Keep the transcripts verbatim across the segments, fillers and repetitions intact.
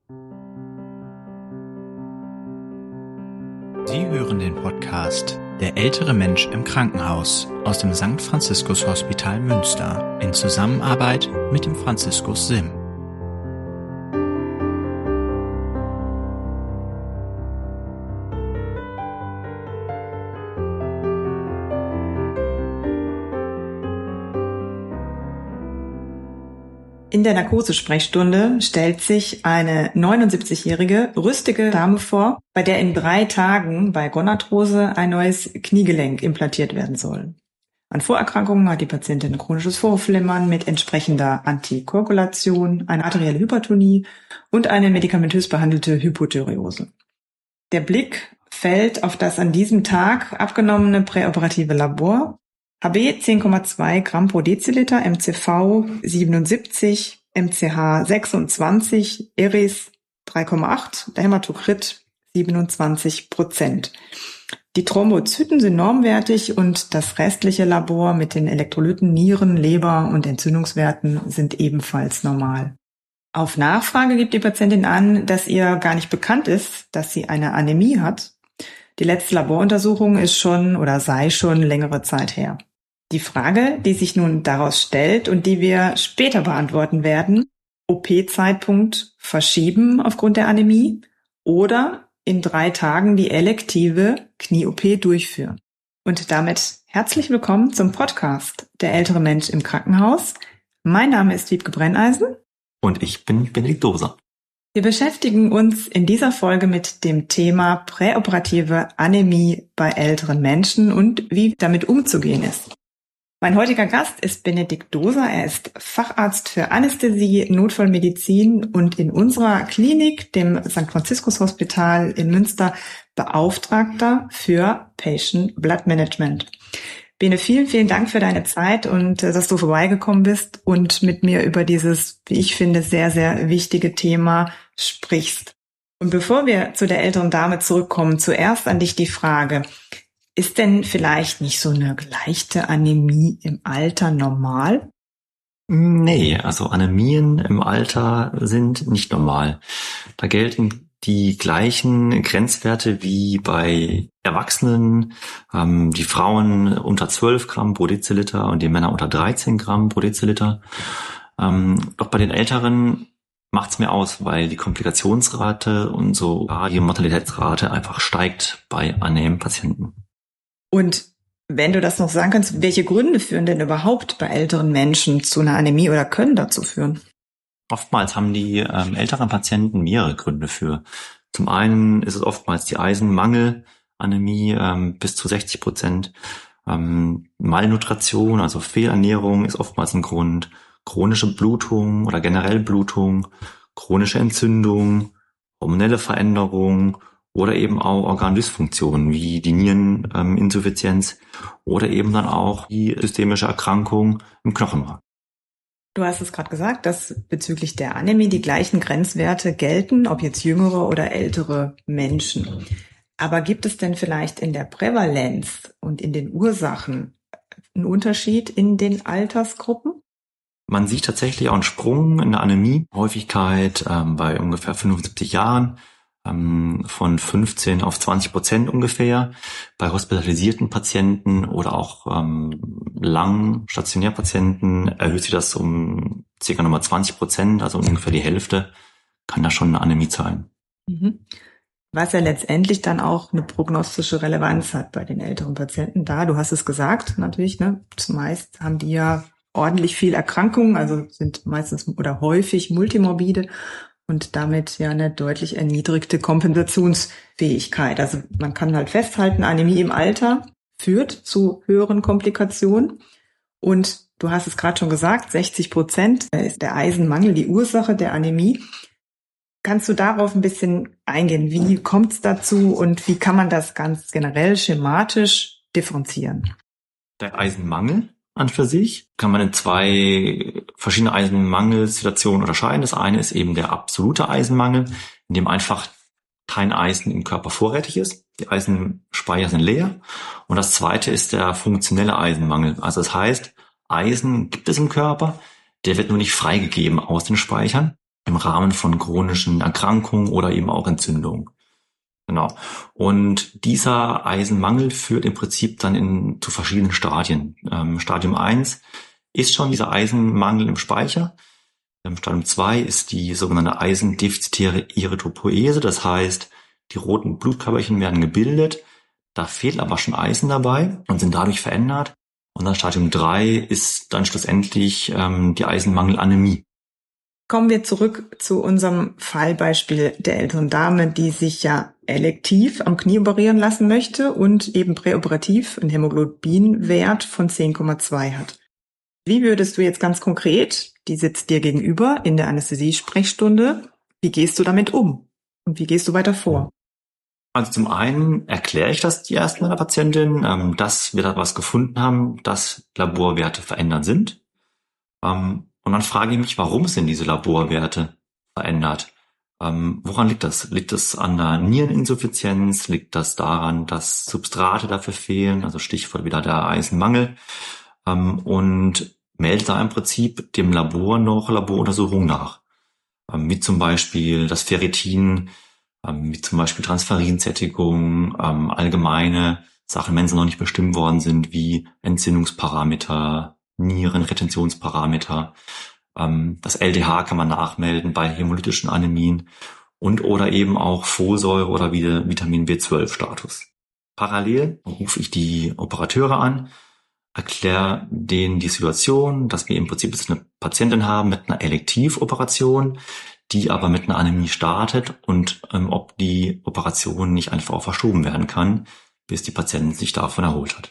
Sie hören den Podcast Der ältere Mensch im Krankenhaus aus dem Sankt Franziskus Hospital Münster in Zusammenarbeit mit dem Franziskus Sim. In der Narkosesprechstunde stellt sich eine neunundsiebzigjährige, rüstige Dame vor, bei der in drei Tagen bei Gonarthrose ein neues Kniegelenk implantiert werden soll. An Vorerkrankungen hat die Patientin chronisches Vorhofflimmern mit entsprechender Antikoagulation, eine arterielle Hypertonie und eine medikamentös behandelte Hypothyreose. Der Blick fällt auf das an diesem Tag abgenommene präoperative Labor. H B zehn Komma zwei Gramm pro Deziliter, M C V siebenundsiebzig, M C H sechsundzwanzig, Eris drei Komma acht, der Hämatokrit siebenundzwanzig Prozent. Die Thrombozyten sind normwertig und das restliche Labor mit den Elektrolyten, Nieren, Leber und Entzündungswerten sind ebenfalls normal. Auf Nachfrage gibt die Patientin an, dass ihr gar nicht bekannt ist, dass sie eine Anämie hat. Die letzte Laboruntersuchung ist schon oder sei schon längere Zeit her. Die Frage, die sich nun daraus stellt und die wir später beantworten werden: O P-Zeitpunkt verschieben aufgrund der Anämie oder in drei Tagen die elektive Knie-O P durchführen. Und damit herzlich willkommen zum Podcast Der ältere Mensch im Krankenhaus. Mein Name ist Wiebke Brenneisen. Und ich bin Benedikt Doser. Wir beschäftigen uns in dieser Folge mit dem Thema präoperative Anämie bei älteren Menschen und wie damit umzugehen ist. Mein heutiger Gast ist Benedikt Doser. Er ist Facharzt für Anästhesie, Notfallmedizin und in unserer Klinik, dem Sankt Franziskus Hospital in Münster, Beauftragter für Patient Blood Management. Bene, vielen, vielen Dank für deine Zeit und dass du vorbeigekommen bist und mit mir über dieses, wie ich finde, sehr, sehr wichtige Thema sprichst. Und bevor wir zu der älteren Dame zurückkommen, zuerst an dich die Frage: Ist denn vielleicht nicht so eine leichte Anämie im Alter normal? Nee, also Anämien im Alter sind nicht normal. Da gelten die gleichen Grenzwerte wie bei Erwachsenen, ähm, die Frauen unter zwölf Gramm pro Deziliter und die Männer unter dreizehn Gramm pro Deziliter. Ähm, doch bei den Älteren macht's mehr aus, weil die Komplikationsrate und so die Mortalitätsrate einfach steigt bei anämen Patienten. Und wenn du das noch sagen kannst, welche Gründe führen denn überhaupt bei älteren Menschen zu einer Anämie oder können dazu führen? Oftmals haben die ähm, älteren Patienten mehrere Gründe für. Zum einen ist es oftmals die Eisenmangelanämie, ähm, bis zu sechzig Prozent. Ähm, Malnutrition, also Fehlernährung, ist oftmals ein Grund. Chronische Blutung oder generell Blutung, chronische Entzündung, hormonelle Veränderung oder eben auch Organdysfunktionen wie die Niereninsuffizienz oder eben dann auch die systemische Erkrankung im Knochenmark. Du hast es gerade gesagt, dass bezüglich der Anämie die gleichen Grenzwerte gelten, ob jetzt jüngere oder ältere Menschen. Aber gibt es denn vielleicht in der Prävalenz und in den Ursachen einen Unterschied in den Altersgruppen? Man sieht tatsächlich auch einen Sprung in der Anämie-Häufigkeit ähm, bei ungefähr fünfundsiebzig Jahren. Von fünfzehn auf zwanzig Prozent ungefähr bei hospitalisierten Patienten oder auch ähm, lang Stationärpatienten erhöht sich das um circa nochmal zwanzig Prozent, also ungefähr die Hälfte kann da schon eine Anämie sein. Mhm. Was ja letztendlich dann auch eine prognostische Relevanz hat bei den älteren Patienten. Da, du hast es gesagt, natürlich, ne, zumeist haben die ja ordentlich viel Erkrankungen, also sind meistens oder häufig multimorbide. Und damit ja eine deutlich erniedrigte Kompensationsfähigkeit. Also man kann halt festhalten, Anämie im Alter führt zu höheren Komplikationen. Und du hast es gerade schon gesagt, sechzig Prozent ist der Eisenmangel die Ursache der Anämie. Kannst du darauf ein bisschen eingehen? Wie kommt es dazu und wie kann man das ganz generell schematisch differenzieren? Der Eisenmangel an für sich kann man in zwei verschiedene Eisenmangelsituationen unterscheiden. Das eine ist eben der absolute Eisenmangel, in dem einfach kein Eisen im Körper vorrätig ist. Die Eisenspeicher sind leer. Und das zweite ist der funktionelle Eisenmangel. Also das heißt, Eisen gibt es im Körper, der wird nur nicht freigegeben aus den Speichern. im Rahmen von chronischen Erkrankungen oder eben auch Entzündungen. Genau. Und dieser Eisenmangel führt im Prinzip dann in, zu verschiedenen Stadien. Ähm, Stadium eins ist schon dieser Eisenmangel im Speicher. Ähm, Stadium zwei ist die sogenannte eisendefizitäre Erythropoese. Das heißt, die roten Blutkörperchen werden gebildet. Da fehlt aber schon Eisen dabei und sind dadurch verändert. Und dann Stadium drei ist dann schlussendlich ähm, die Eisenmangelanämie. Kommen wir zurück zu unserem Fallbeispiel der älteren Dame, die sich ja elektiv am Knie operieren lassen möchte und eben präoperativ einen Hämoglobinwert von zehn Komma zwei hat. Wie würdest du jetzt ganz konkret, die sitzt dir gegenüber in der Anästhesiesprechstunde, wie gehst du damit um und wie gehst du weiter vor? Also zum einen erkläre ich das erst meiner Patientin, ähm, dass wir da was gefunden haben, dass Laborwerte verändert sind. Ähm, Und dann frage ich mich, warum sind diese Laborwerte verändert? Ähm, woran liegt das? Liegt das an der Niereninsuffizienz? Liegt das daran, dass Substrate dafür fehlen? Also Stichwort wieder der Eisenmangel. Ähm, und meldet da im Prinzip dem Labor noch Laboruntersuchungen nach. Ähm, wie zum Beispiel das Ferritin, ähm, wie zum Beispiel Transferinsättigung, ähm, allgemeine Sachen, wenn sie noch nicht bestimmt worden sind, wie Entzündungsparameter, Nierenretentionsparameter. Das L D H kann man nachmelden bei hämolytischen Anämien und oder eben auch Folsäure oder Vitamin B zwölf Status. Parallel rufe ich die Operateure an, erkläre denen die Situation, dass wir im Prinzip jetzt eine Patientin haben mit einer Elektivoperation, die aber mit einer Anämie startet und ähm, ob die Operation nicht einfach auch verschoben werden kann, bis die Patientin sich davon erholt hat.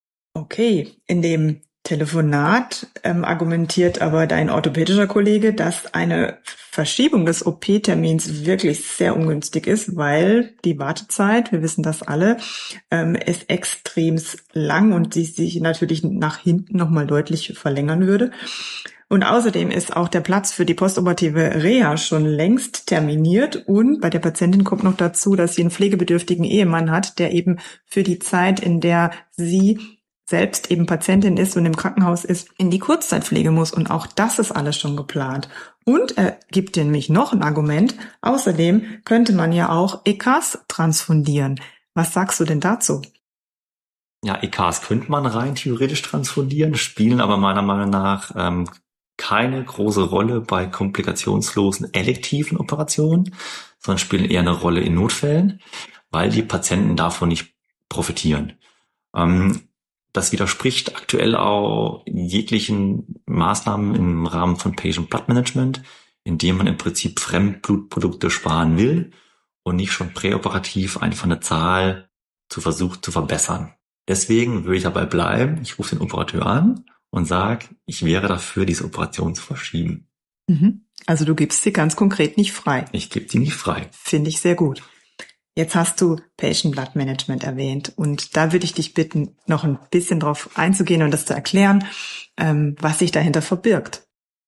Okay, in dem Telefonat ähm, argumentiert aber dein orthopädischer Kollege, dass eine Verschiebung des O P-Termins wirklich sehr ungünstig ist, weil die Wartezeit, wir wissen das alle, ähm, ist extrem lang und die sich natürlich nach hinten nochmal deutlich verlängern würde. Und außerdem ist auch der Platz für die postoperative Reha schon längst terminiert und bei der Patientin kommt noch dazu, dass sie einen pflegebedürftigen Ehemann hat, der eben für die Zeit, in der sie selbst eben Patientin ist und im Krankenhaus ist, in die Kurzzeitpflege muss. Und auch das ist alles schon geplant. Und er gibt dir nämlich noch ein Argument. Außerdem könnte man ja auch E Ks transfundieren. Was sagst du denn dazu? Ja, E Ks könnte man rein theoretisch transfundieren, spielen aber meiner Meinung nach ähm, keine große Rolle bei komplikationslosen elektiven Operationen, sondern spielen eher eine Rolle in Notfällen, weil die Patienten davon nicht profitieren. Ähm, Das widerspricht aktuell auch jeglichen Maßnahmen im Rahmen von Patient Blood Management, indem man im Prinzip Fremdblutprodukte sparen will und nicht schon präoperativ einfach eine Zahl zu versuchen zu verbessern. Deswegen würde ich dabei bleiben, ich rufe den Operateur an und sage, ich wäre dafür, diese Operation zu verschieben. Mhm. Also du gibst sie ganz konkret nicht frei. Ich gebe sie nicht frei. Finde ich sehr gut. Jetzt hast du Patient Blood Management erwähnt und da würde ich dich bitten, noch ein bisschen drauf einzugehen und das zu erklären, ähm, was sich dahinter verbirgt.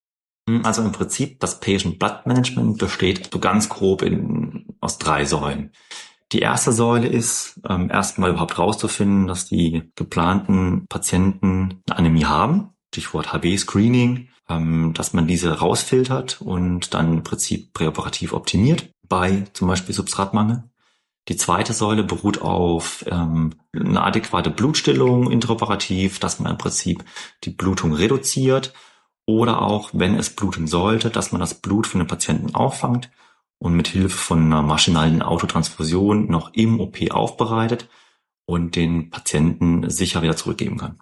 Also im Prinzip, das Patient Blood Management besteht so ganz grob in, aus drei Säulen. Die erste Säule ist, ähm, erstmal überhaupt rauszufinden, dass die geplanten Patienten eine Anämie haben, Stichwort H B-Screening, ähm, dass man diese rausfiltert und dann im Prinzip präoperativ optimiert bei zum Beispiel Substratmangel. Die zweite Säule beruht auf ähm, eine adäquate Blutstillung intraoperativ, dass man im Prinzip die Blutung reduziert oder auch, wenn es bluten sollte, dass man das Blut von den Patienten auffangt und mit Hilfe von einer maschinellen Autotransfusion noch im O P aufbereitet und den Patienten sicher wieder zurückgeben kann.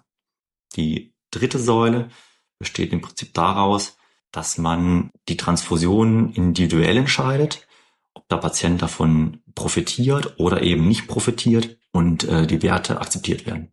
Die dritte Säule besteht im Prinzip daraus, dass man die Transfusion individuell entscheidet, ob der Patient davon profitiert oder eben nicht profitiert und äh, die Werte akzeptiert werden.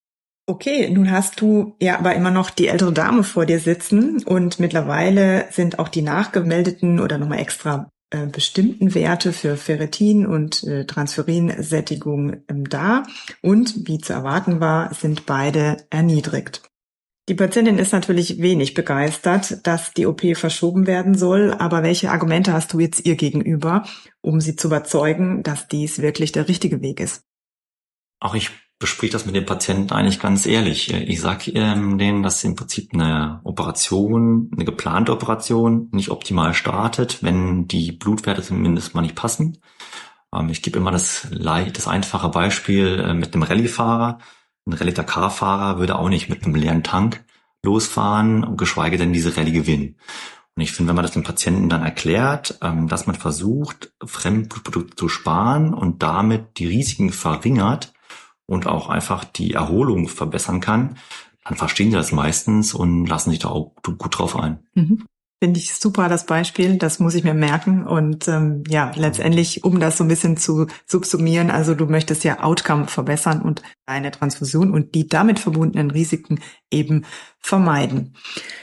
Okay, nun hast du ja aber immer noch die ältere Dame vor dir sitzen und mittlerweile sind auch die nachgemeldeten oder nochmal extra äh, bestimmten Werte für Ferritin und äh, Transferinsättigung ähm, da und wie zu erwarten war, sind beide erniedrigt. Die Patientin ist natürlich wenig begeistert, dass die O P verschoben werden soll, aber welche Argumente hast du jetzt ihr gegenüber, um sie zu überzeugen, dass dies wirklich der richtige Weg ist? Auch ich bespricht das mit den Patienten eigentlich ganz ehrlich. Ich sage ähm, denen, dass im Prinzip eine Operation, eine geplante Operation nicht optimal startet, wenn die Blutwerte zumindest mal nicht passen. Ähm, ich gebe immer das, das einfache Beispiel äh, mit einem Rallye-Fahrer. Ein Rallye-Dakar-Fahrer würde auch nicht mit einem leeren Tank losfahren, geschweige denn diese Rallye gewinnen. Und ich finde, wenn man das dem Patienten dann erklärt, ähm, dass man versucht, Fremdblutprodukte zu sparen und damit die Risiken verringert, und auch einfach die Erholung verbessern kann, dann verstehen die das meistens und lassen sich da auch gut drauf ein. Mhm. Finde ich super, das Beispiel. Das muss ich mir merken. Und ähm, ja, letztendlich, um das so ein bisschen zu subsumieren, also du möchtest ja Outcome verbessern und eine Transfusion und die damit verbundenen Risiken eben vermeiden.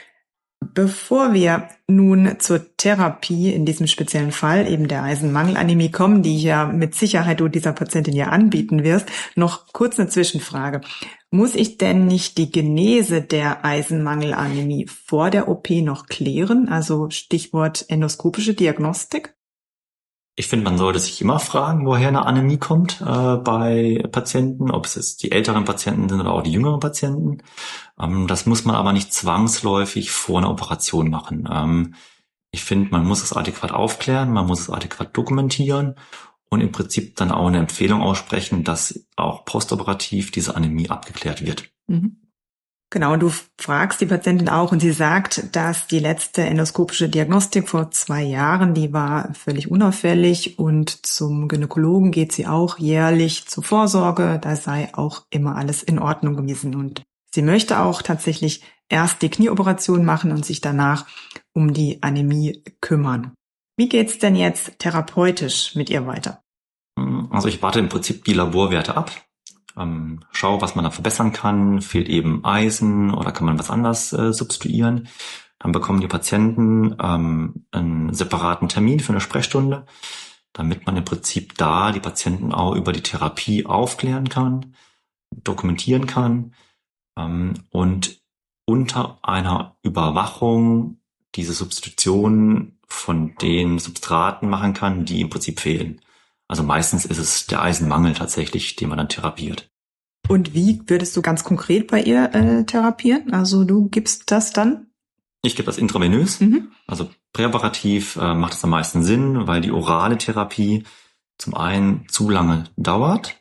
Bevor wir nun zur Therapie in diesem speziellen Fall, eben der Eisenmangelanämie, kommen, die ja mit Sicherheit du dieser Patientin ja anbieten wirst, noch kurz eine Zwischenfrage. Muss ich denn nicht die Genese der Eisenmangelanämie vor der O P noch klären? Also Stichwort endoskopische Diagnostik? Ich finde, man sollte sich immer fragen, woher eine Anämie kommt äh, bei Patienten, ob es jetzt die älteren Patienten sind oder auch die jüngeren Patienten. Ähm, das muss man aber nicht zwangsläufig vor einer Operation machen. Ähm, ich finde, man muss es adäquat aufklären, man muss es adäquat dokumentieren und im Prinzip dann auch eine Empfehlung aussprechen, dass auch postoperativ diese Anämie abgeklärt wird. Mhm. Genau, und du fragst die Patientin auch und sie sagt, dass die letzte endoskopische Diagnostik vor zwei Jahren, die war völlig unauffällig und zum Gynäkologen geht sie auch jährlich zur Vorsorge, da sei auch immer alles in Ordnung gewesen und sie möchte auch tatsächlich erst die Knieoperation machen und sich danach um die Anämie kümmern. Wie geht's denn jetzt therapeutisch mit ihr weiter? Also ich warte im Prinzip die Laborwerte ab. Ähm, schau, was man da verbessern kann. Fehlt eben Eisen oder kann man was anderes äh, substituieren? Dann bekommen die Patienten ähm, einen separaten Termin für eine Sprechstunde, damit man im Prinzip da die Patienten auch über die Therapie aufklären kann, dokumentieren kann ähm, und unter einer Überwachung diese Substitution von den Substraten machen kann, die im Prinzip fehlen. Also meistens ist es der Eisenmangel tatsächlich, den man dann therapiert. Und wie würdest du ganz konkret bei ihr äh, therapieren? Also du gibst das dann? Ich gebe das intravenös. Mhm. Also präoperativ äh, macht es am meisten Sinn, weil die orale Therapie zum einen zu lange dauert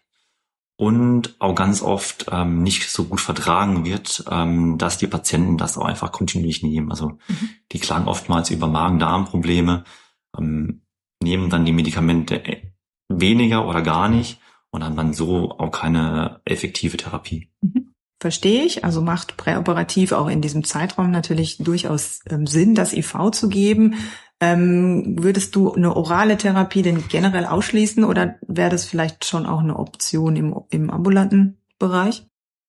und auch ganz oft ähm, nicht so gut vertragen wird, ähm, dass die Patienten das auch einfach kontinuierlich nehmen. Also mhm. die klagen oftmals über Magen-Darm-Probleme, ähm, nehmen dann die Medikamente weniger oder gar nicht und haben dann so auch keine effektive Therapie. Mhm. Verstehe ich. Also macht präoperativ auch in diesem Zeitraum natürlich durchaus ähm, Sinn, das I V zu geben. Ähm, würdest du eine orale Therapie denn generell ausschließen oder wäre das vielleicht schon auch eine Option im, im ambulanten Bereich?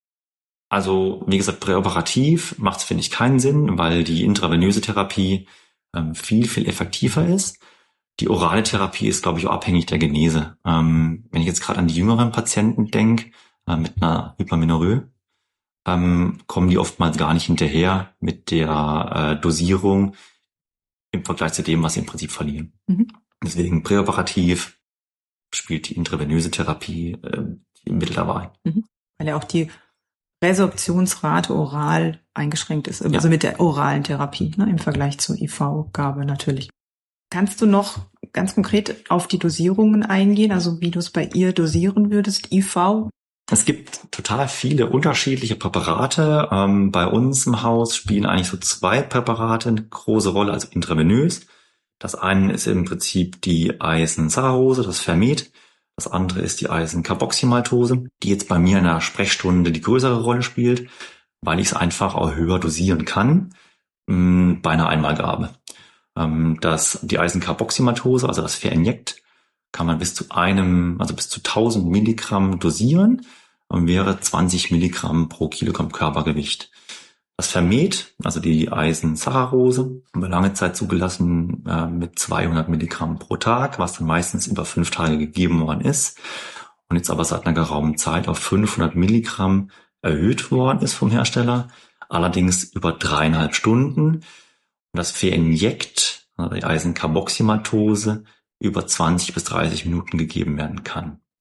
Also wie gesagt, präoperativ macht es, finde ich, keinen Sinn, weil die intravenöse Therapie ähm, viel, viel effektiver ist. Die orale Therapie ist, glaube ich, auch abhängig der Genese. Ähm, wenn ich jetzt gerade an die jüngeren Patienten denke, äh, mit einer Hypermenorrhoe, ähm, kommen die oftmals gar nicht hinterher mit der äh, Dosierung im Vergleich zu dem, was sie im Prinzip verlieren. Mhm. Deswegen präoperativ spielt die intravenöse Therapie äh, die Mittel der Wahl. Mhm. Weil ja auch die Resorptionsrate oral eingeschränkt ist, also ja. mit der oralen Therapie, ne, im Vergleich zur I V-Gabe natürlich. Kannst du noch ganz konkret auf die Dosierungen eingehen, also wie du es bei ihr dosieren würdest, I V? Es gibt total viele unterschiedliche Präparate. Ähm, bei uns im Haus spielen eigentlich so zwei Präparate eine große Rolle, also intravenös. Das eine ist im Prinzip die Eisensaccharose, das Fermet. Das andere ist die Eisencarboxymaltose, die jetzt bei mir in der Sprechstunde die größere Rolle spielt, weil ich es einfach auch höher dosieren kann mh, bei einer Einmalgabe. Das, die Eisencarboxymaltose, also das Verinjekt, kann man bis zu einem, also bis zu tausend Milligramm dosieren und wäre zwanzig Milligramm pro Kilogramm Körpergewicht. Das Fermet, also die Eisensaccharose, haben wir lange Zeit zugelassen äh, mit zweihundert Milligramm pro Tag, was dann meistens über fünf Tage gegeben worden ist und jetzt aber seit einer geraumen Zeit auf fünfhundert Milligramm erhöht worden ist vom Hersteller, allerdings über dreieinhalb Stunden. Und das Verinjekt, also die Eisencarboxymaltose, über zwanzig bis dreißig Minuten gegeben werden kann.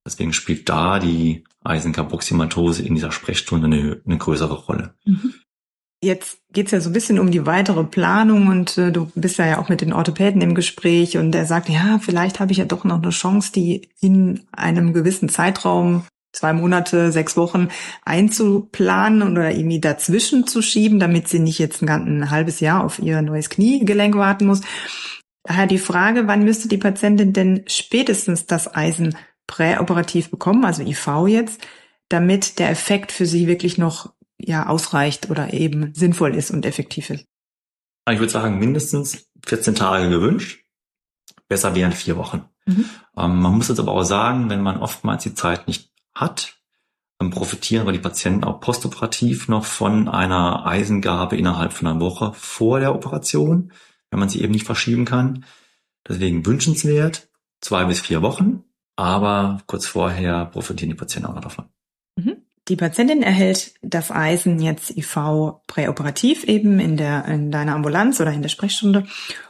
Deswegen spielt da die Eisencarboxymatose in dieser Sprechstunde eine, eine größere Rolle. Mhm. Jetzt geht's ja so ein bisschen um die weitere Planung und äh, du bist ja, ja auch mit den Orthopäden im Gespräch und er sagt, ja, vielleicht habe ich ja doch noch eine Chance, die in einem gewissen Zeitraum, zwei Monate, sechs Wochen einzuplanen oder irgendwie dazwischen zu schieben, damit sie nicht jetzt ein, ein halbes Jahr auf ihr neues Kniegelenk warten muss. Daher die Frage, wann müsste die Patientin denn spätestens das Eisen präoperativ bekommen, also I V jetzt, damit der Effekt für sie wirklich noch ja ausreicht oder eben sinnvoll ist und effektiv ist? Ich würde sagen, mindestens vierzehn Tage gewünscht. Besser wären vier Wochen. Mhm. Ähm, man muss jetzt aber auch sagen, wenn man oftmals die Zeit nicht hat, dann profitieren aber die Patienten auch postoperativ noch von einer Eisengabe innerhalb von einer Woche vor der Operation, wenn man sie eben nicht verschieben kann. Deswegen wünschenswert, zwei bis vier Wochen, aber kurz vorher profitieren die Patienten auch noch davon. Mhm. Die Patientin erhält das Eisen jetzt I V präoperativ eben in der in deiner Ambulanz oder in der Sprechstunde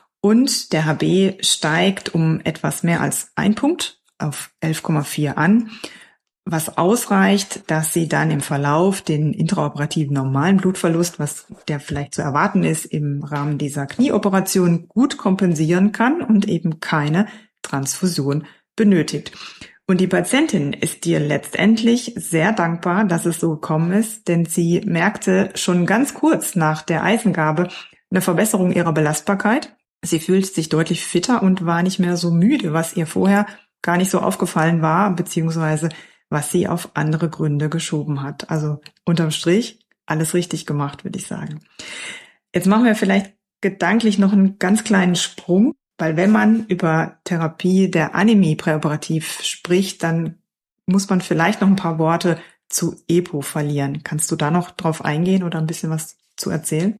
und der H B steigt um etwas mehr als ein Punkt auf elf Komma vier an, was ausreicht, dass sie dann im Verlauf den intraoperativen normalen Blutverlust, was der vielleicht zu erwarten ist, im Rahmen dieser Knieoperation gut kompensieren kann und eben keine Transfusion benötigt. Und die Patientin ist dir letztendlich sehr dankbar, dass es so gekommen ist, denn sie merkte schon ganz kurz nach der Eisengabe eine Verbesserung ihrer Belastbarkeit. Sie fühlt sich deutlich fitter und war nicht mehr so müde, was ihr vorher gar nicht so aufgefallen war, beziehungsweise was sie auf andere Gründe geschoben hat. Also unterm Strich alles richtig gemacht, würde ich sagen. Jetzt machen wir vielleicht gedanklich noch einen ganz kleinen Sprung. Weil wenn man über Therapie der Anämie präoperativ spricht, dann muss man vielleicht noch ein paar Worte zu E P O verlieren. Kannst du da noch drauf eingehen oder ein bisschen was zu erzählen?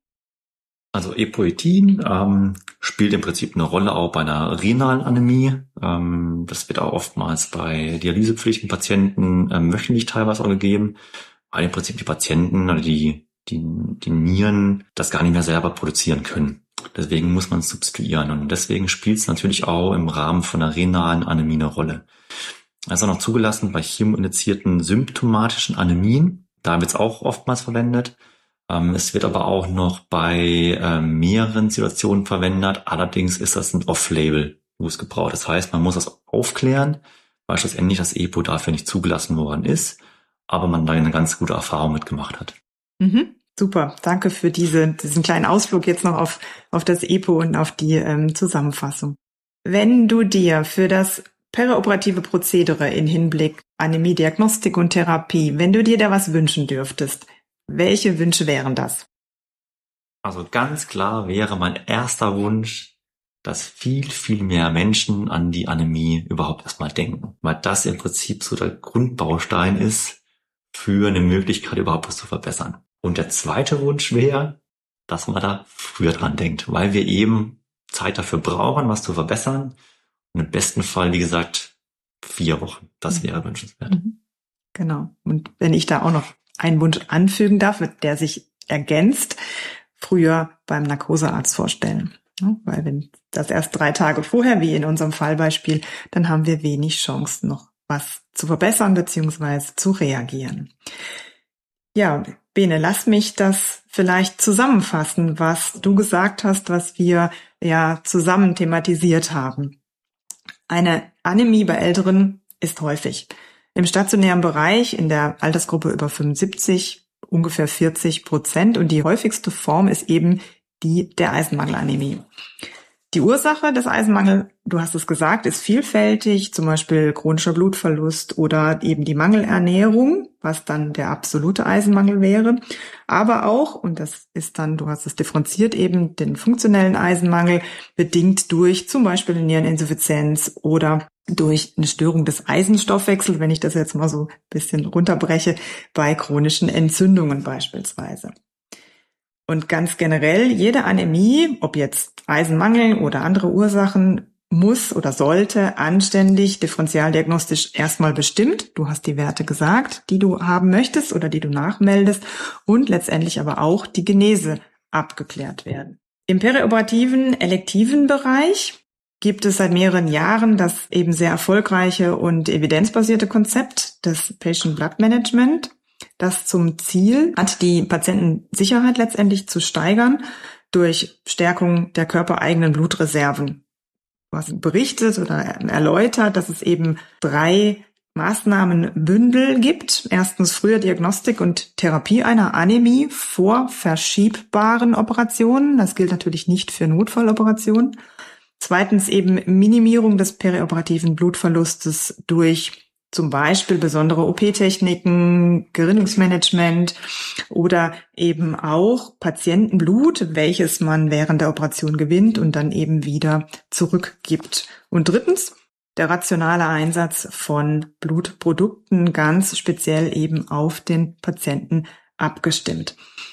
Also Epoetin ähm, spielt im Prinzip eine Rolle auch bei einer renalen Anämie. Ähm, das wird auch oftmals bei dialysepflichtigen Patienten ähm, wöchentlich teilweise auch gegeben, weil im Prinzip die Patienten oder die, die, die Nieren das gar nicht mehr selber produzieren können. Deswegen muss man es substituieren und deswegen spielt es natürlich auch im Rahmen von einer renalen Anämie eine Rolle. Das ist auch noch zugelassen bei chemoinduzierten symptomatischen Anämien. Da wird es auch oftmals verwendet. Ähm, es wird aber auch noch bei ähm, mehreren Situationen verwendet. Allerdings ist das ein Off-Label-Use gebraucht. Das heißt, man muss das aufklären, weil schlussendlich das E P O dafür nicht zugelassen worden ist, aber man da eine ganz gute Erfahrung mitgemacht hat. Mhm. Super, danke für diese, diesen kleinen Ausflug jetzt noch auf, auf das E P O und auf die ähm, Zusammenfassung. Wenn du dir für das perioperative Prozedere in Hinblick Anämie, Diagnostik und Therapie, wenn du dir da was wünschen dürftest, welche Wünsche wären das? Also ganz klar wäre mein erster Wunsch, dass viel, viel mehr Menschen an die Anämie überhaupt erstmal denken, weil das im Prinzip so der Grundbaustein ist für eine Möglichkeit, überhaupt was zu verbessern. Und der zweite Wunsch wäre, dass man da früher dran denkt, weil wir eben Zeit dafür brauchen, was zu verbessern. Und im besten Fall, wie gesagt, vier Wochen. Das wäre wünschenswert. Genau. Und wenn ich da auch noch einen Wunsch anfügen darf, der sich ergänzt, früher beim Narkosearzt vorstellen. Ja, weil wenn das erst drei Tage vorher, wie in unserem Fallbeispiel, dann haben wir wenig Chancen, noch was zu verbessern bzw. zu reagieren. Ja, Bene, lass mich das vielleicht zusammenfassen, was du gesagt hast, was wir ja zusammen thematisiert haben. Eine Anämie bei Älteren ist häufig. Im stationären Bereich in der Altersgruppe über fünfundsiebzig ungefähr vierzig Prozent und die häufigste Form ist eben die der Eisenmangelanämie. Die Ursache des Eisenmangels, du hast es gesagt, ist vielfältig, zum Beispiel chronischer Blutverlust oder eben die Mangelernährung, was dann der absolute Eisenmangel wäre. Aber auch, und das ist dann, du hast es differenziert, eben den funktionellen Eisenmangel, bedingt durch zum Beispiel eine Niereninsuffizienz oder durch eine Störung des Eisenstoffwechsels, wenn ich das jetzt mal so ein bisschen runterbreche, bei chronischen Entzündungen beispielsweise. Und ganz generell, jede Anämie, ob jetzt Eisenmangel oder andere Ursachen, muss oder sollte anständig differentialdiagnostisch erstmal bestimmt, du hast die Werte gesagt, die du haben möchtest oder die du nachmeldest, und letztendlich aber auch die Genese abgeklärt werden. Im perioperativen, elektiven Bereich gibt es seit mehreren Jahren das eben sehr erfolgreiche und evidenzbasierte Konzept des Patient Blood Management, das zum Ziel hat, die Patientensicherheit letztendlich zu steigern durch Stärkung der körpereigenen Blutreserven. Was berichtet oder erläutert, dass es eben drei Maßnahmenbündel gibt. Erstens frühe Diagnostik und Therapie einer Anämie vor verschiebbaren Operationen. Das gilt natürlich nicht für Notfalloperationen. Zweitens eben Minimierung des perioperativen Blutverlustes durch zum Beispiel besondere O P-Techniken, Gerinnungsmanagement oder eben auch Patientenblut, welches man während der Operation gewinnt und dann eben wieder zurückgibt. Und drittens der rationale Einsatz von Blutprodukten, ganz speziell eben auf den Patienten abgestimmt.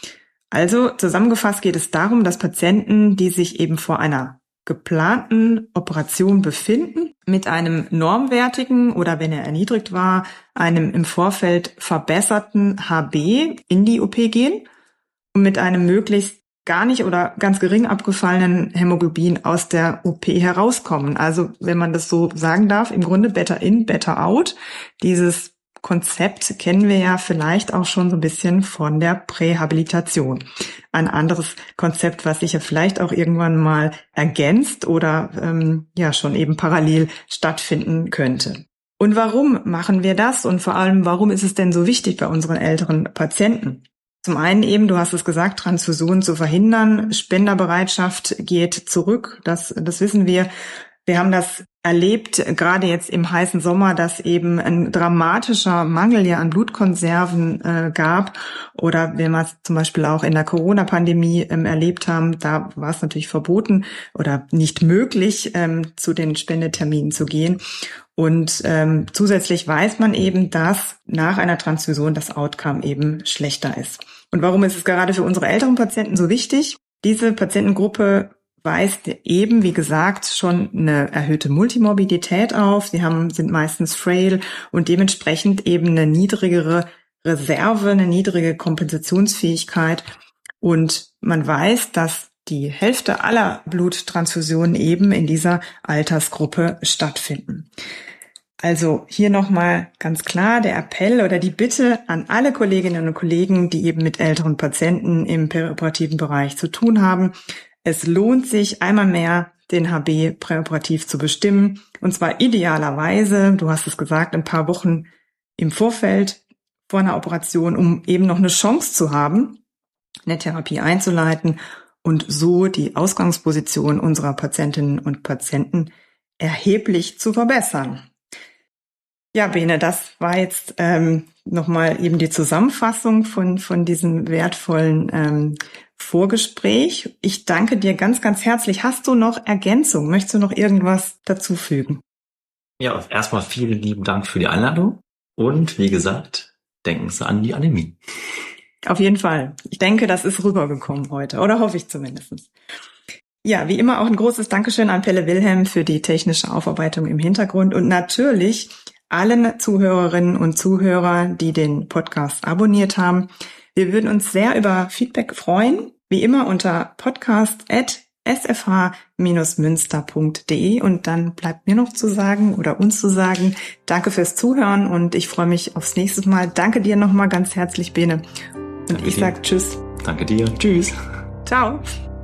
Also zusammengefasst geht es darum, dass Patienten, die sich eben vor einer geplanten Operation befinden, mit einem normwertigen oder, wenn er erniedrigt war, einem im Vorfeld verbesserten H B in die O P gehen und mit einem möglichst gar nicht oder ganz gering abgefallenen Hämoglobin aus der O P herauskommen. Also, wenn man das so sagen darf, im Grunde better in, better out. Dieses Konzept kennen wir ja vielleicht auch schon so ein bisschen von der Prähabilitation. Ein anderes Konzept, was sich ja vielleicht auch irgendwann mal ergänzt oder ähm, ja schon eben parallel stattfinden könnte. Und warum machen wir das? Und vor allem, warum ist es denn so wichtig bei unseren älteren Patienten? Zum einen eben, du hast es gesagt, Transfusionen zu verhindern. Spenderbereitschaft geht zurück. Das, das wissen wir. Wir haben das erlebt, gerade jetzt im heißen Sommer, dass eben ein dramatischer Mangel ja an Blutkonserven äh, gab. Oder wenn wir es zum Beispiel auch in der Corona-Pandemie ähm, erlebt haben, da war es natürlich verboten oder nicht möglich, ähm, zu den Spendeterminen zu gehen. Und ähm, zusätzlich weiß man eben, dass nach einer Transfusion das Outcome eben schlechter ist. Und warum ist es gerade für unsere älteren Patienten so wichtig? Diese Patientengruppe weist eben, wie gesagt, schon eine erhöhte Multimorbidität auf. Sie haben, sind meistens frail und dementsprechend eben eine niedrigere Reserve, eine niedrige Kompensationsfähigkeit. Und man weiß, dass die Hälfte aller Bluttransfusionen eben in dieser Altersgruppe stattfinden. Also hier nochmal ganz klar der Appell oder die Bitte an alle Kolleginnen und Kollegen, die eben mit älteren Patienten im perioperativen Bereich zu tun haben. Es lohnt sich einmal mehr, den H B präoperativ zu bestimmen. Und zwar idealerweise, du hast es gesagt, ein paar Wochen im Vorfeld vor einer Operation, um eben noch eine Chance zu haben, eine Therapie einzuleiten und so die Ausgangsposition unserer Patientinnen und Patienten erheblich zu verbessern. Ja, Bene, das war jetzt ähm, nochmal eben die Zusammenfassung von von diesem wertvollen ähm, Vorgespräch. Ich danke dir ganz, ganz herzlich. Hast du noch Ergänzung? Möchtest du noch irgendwas dazu fügen? Ja, erstmal vielen lieben Dank für die Einladung. Und wie gesagt, denken Sie an die Anämie. Auf jeden Fall. Ich denke, das ist rübergekommen heute. Oder hoffe ich zumindest. Ja, wie immer auch ein großes Dankeschön an Pelle Wilhelm für die technische Aufarbeitung im Hintergrund. Und natürlich allen Zuhörerinnen und Zuhörer, die den Podcast abonniert haben. Wir würden uns sehr über Feedback freuen, wie immer unter podcast at s f h dash münster punkt d e und dann bleibt mir noch zu sagen oder uns zu sagen, danke fürs Zuhören und ich freue mich aufs nächste Mal. Danke dir nochmal ganz herzlich, Bene. Und Danke ich dir. sage Tschüss. Danke dir. Tschüss. Ciao.